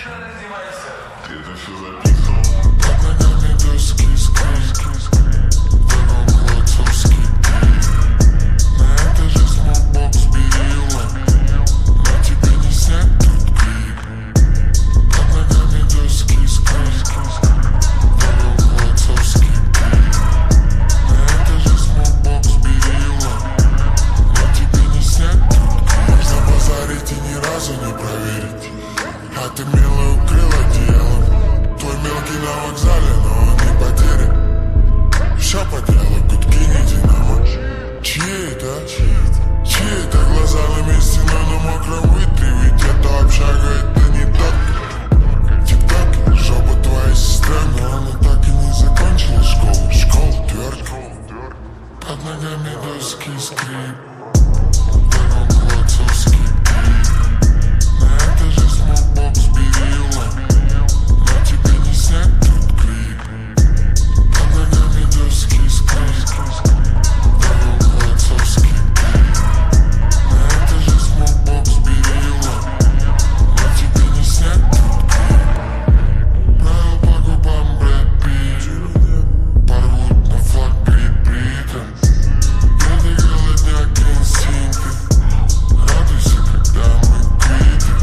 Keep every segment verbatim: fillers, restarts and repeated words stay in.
Ты это все записывал? Под ногами доски скрипки, вдогонку отцовский клип. На этаже смокбокс берила, но тебе не снять тут клип. Под ногами доски скрипки, вдогонку отцовский клип. На этаже смокбокс берила, но тебе не снять тут клип. Можно базарить и ни разу не проверить, а ты мило укрыл одеялом. Твой мелкий на вокзале, но он не потерян. Ща подело, гудки не динамо. Чьи это? Чьи это глаза на месте, но на мокром вытри. Ведь это общага, это не так. Тик-так, жопа твоя сестра, но она так и не закончила школу. Школу твердо. Под ногами доски скрип, вдогонку отцовский клип. На этаже смокбокс берила, но тебе не снять тут клип. Под ногами доски скрип, вдогонку отцовский клип. На этаже смокбокс берила, но тебе не снять тут клип. Правил по губам Брэд Питт, порвут на флаг Грит Бриттон. Это голодняк инстинкты, радуйся, когда мы квиты.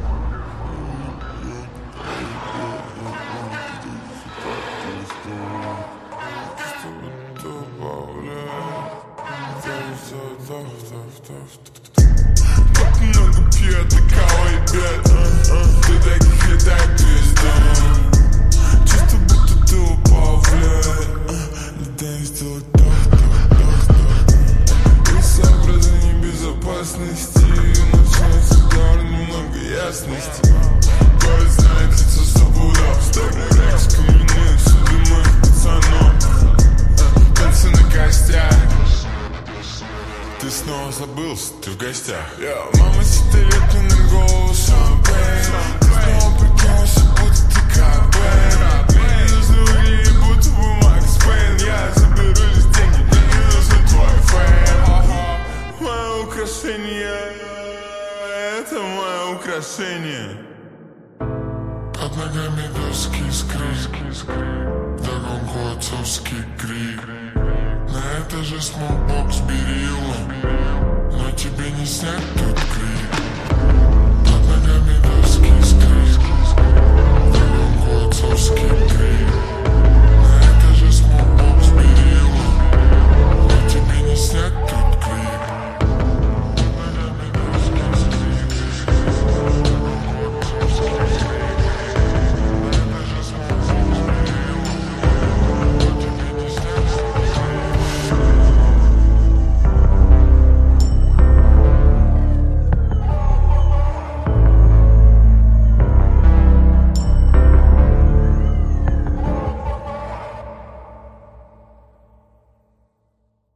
Так много пьет и калает бед. Ты таких и так пиздам. Чисто будто ты упал в лед. Летай сделать так, так, так, так. И соображение безопасности. Начинается удар, немного ясности. Город знает лицо свобода. Старый рекс, каменные суды моих пацанов. Танцы на костях. Ты снова забылся, ты в гостях. Yo, мама сигареты на голову шампейн. Ты снова прикинулся, будто ты Кобейн. Мне не нужны угли, будто бы Макс Пейн. Я заберу лишь деньги, мне не нужен твой фейм. Мое украшение, это мое украшение. Под ногами доски скрип, вдогонку отцовский крик. На этаже смокбокс берила, но тебе не снять тут клип.